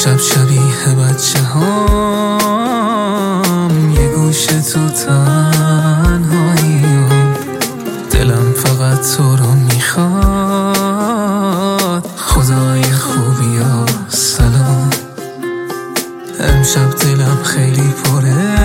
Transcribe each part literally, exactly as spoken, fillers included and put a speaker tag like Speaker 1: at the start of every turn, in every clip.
Speaker 1: امشب شبیه بچه هام، یه گوشه تو تنهاییم، دلم فقط تو رو میخواد. خدای خوبی و سلام، امشب دلم خیلی پره،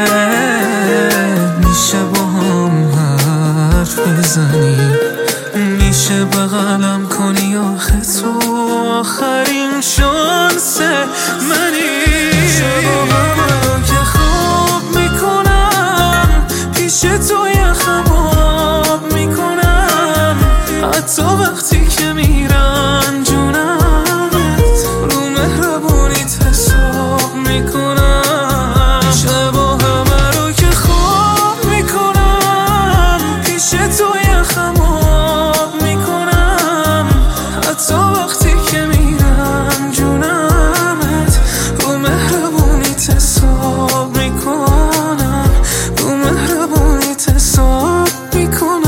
Speaker 1: میشه با هم حرف بزنی، میشه بغلم کنی، آخه تو آخرین شانس منی. شبابم که خواب میکنم، پیش تو یخم آب میکنم، حتی وقتی که میرن جونمت، رو مهربونیت حساب میکنم. شبا همه رو که خواب میکنم، پیش تو یخم آب میکنم، حتی وقتی که میرن جونمت، رو مهربونیت حساب میکنم، رو مهربونیت حساب میکنم.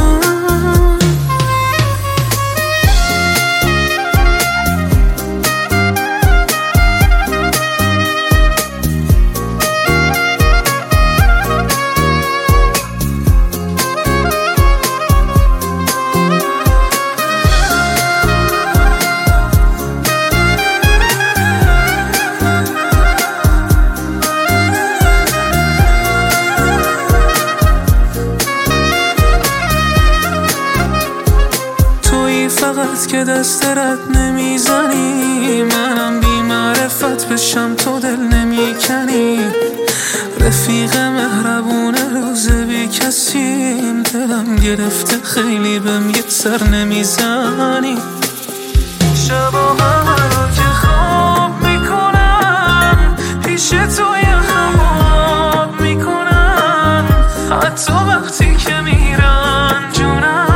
Speaker 1: فقط که دست رد نمیزنی، منم بی معرفت بشم تو دل نمیکنی. رفیق مهربونه روز بی کسیم، دلم گرفته خیلی بهم یک سر نمیزنی. شبا همه رو که خواب میکنم، پیش تو یخم آب میکنم، حتی وقتی که میرن جونم،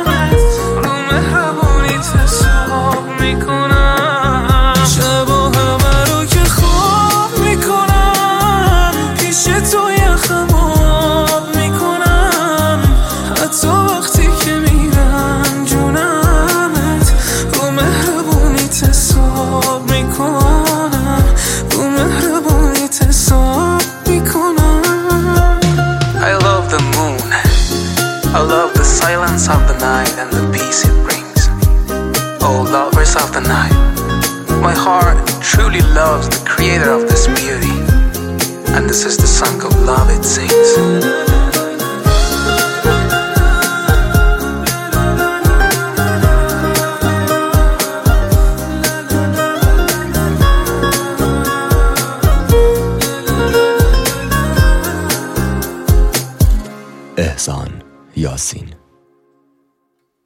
Speaker 1: شبا همه رو که خواب میکنم، پیش تو یخم آب میکنم، حتی وقتی که میرن جونمت، رو مهربونیت حساب میکنم، رو مهربونیت حساب میکنم.
Speaker 2: I love the moon, I love the silence of the night and the peace it brings. Oh lovers of the night, my heart truly loves the creator of this beauty, and this is the song of love it sings.
Speaker 3: احسان یاسین.